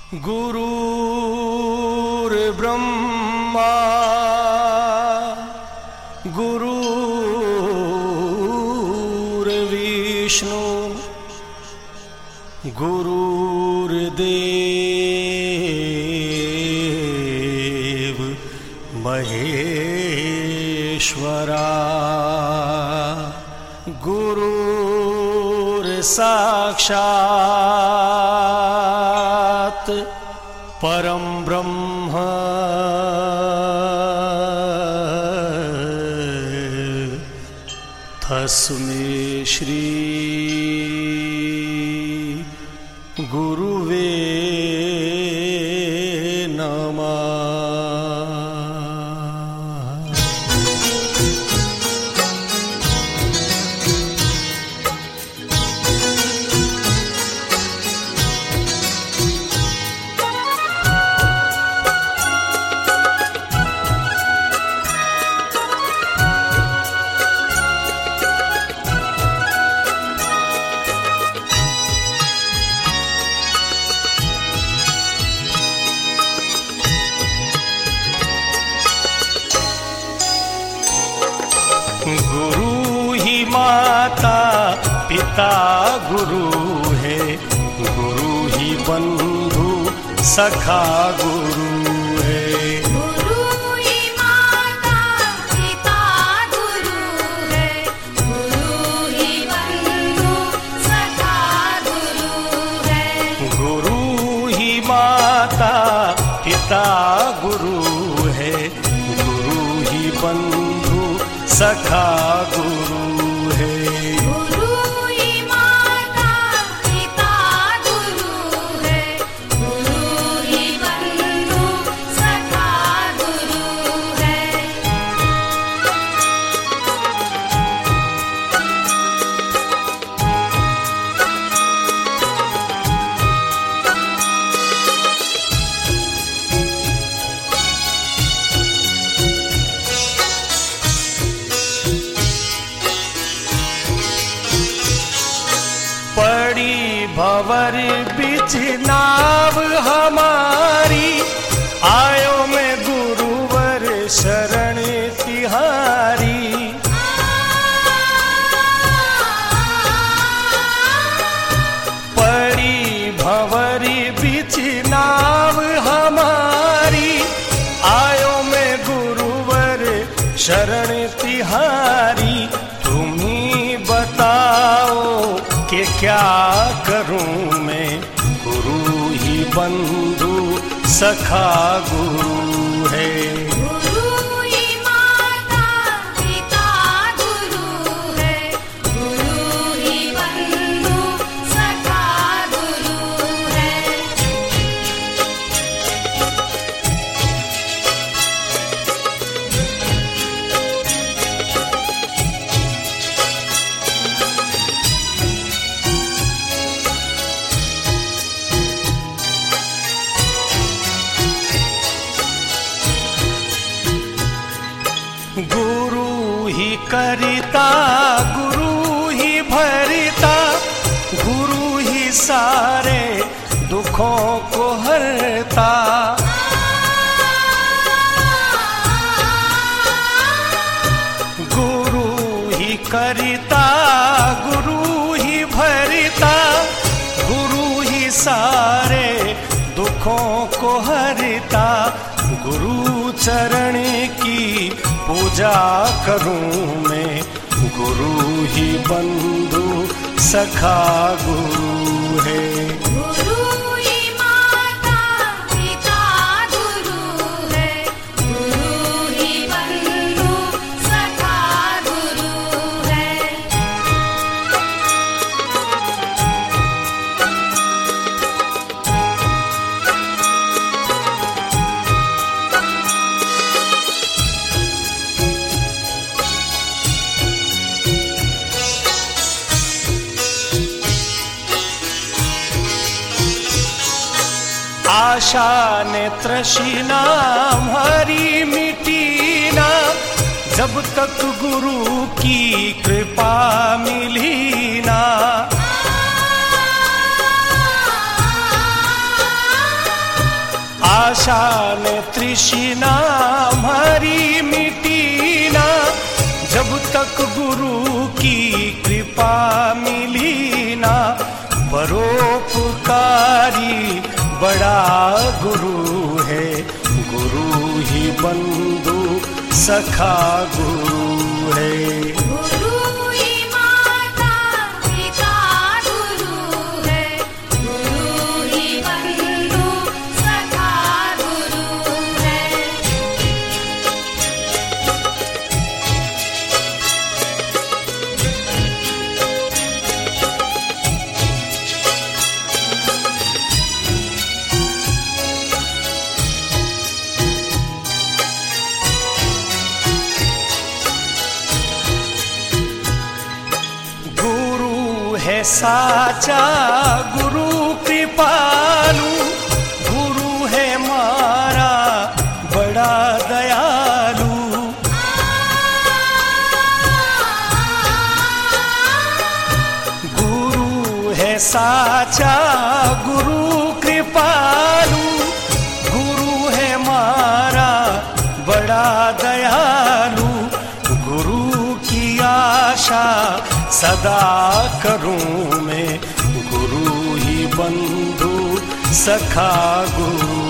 गुरुर्ब्रह्मा गुरुर्विष्णु गुरुर्देव महेश्वरा गुरुर्साक्षात् परम ब्रह्म तस्मै श्री गुरुवे नमः। गुरु ही माता पिता गुरु है, गुरु ही बंधु सखा गुरु है। गुरु ही माता पिता गुरु है, गुरु ही बंधु सखा गुरु है। गुरु ही माता पिता गुरु है, गुरु ही बंधु सखा गुरु है। गुरु ही माता पिता गुरु है, गुरु ही बंधु सखा गुरु है। पड़ी भंवर बिच नाव हमारी, आयो मैं गुरुवर शरण तिहारी। पड़ी भंवर बिच नाव हमारी, आयो मैं गुरुवर शरण तिहारी। तुम्ही बताओ कि क्या करूं मैं, गुरु ही बंधु सखा गुरु है। गुरु ही माता पिता गुरु है, गुरु ही बंधु सखा गुरु है। गुरु ही करिता गुरु ही भरता, गुरु ही सारे दुखों को हरता। गुरु ही करिता गुरु ही भरता, गुरु ही सारे दुखों को हरता। गुरु चरण की पूजा करूं मैं, गुरु ही बंधु सखा गुरु है। गुरु ही माता पिता गुरु है, गुरु ही बंधु सखा गुरु है। आशा ने तृष्णा हमारी मिटीना, जब तक गुरु की कृपा मिली ना। आशा ने तृष्णा हमारी मिटी ना, जब तक गुरु की कृपा मिली ना। परोपकारी बड़ा गुरु है, गुरु ही बंधु सखा गुरु है। गुरु ही माता पिता गुरु है, गुरु ही बंधु सखा गुरु है। है साचा गुरु कृपालु, गुरु है मारा बड़ा दयालु। गुरु है साचा गुरु कृपालु, गुरु है मारा बड़ा दयालु। गुरु की आशा सदा करूं मैं, गुरु ही बंधु सखा गुरु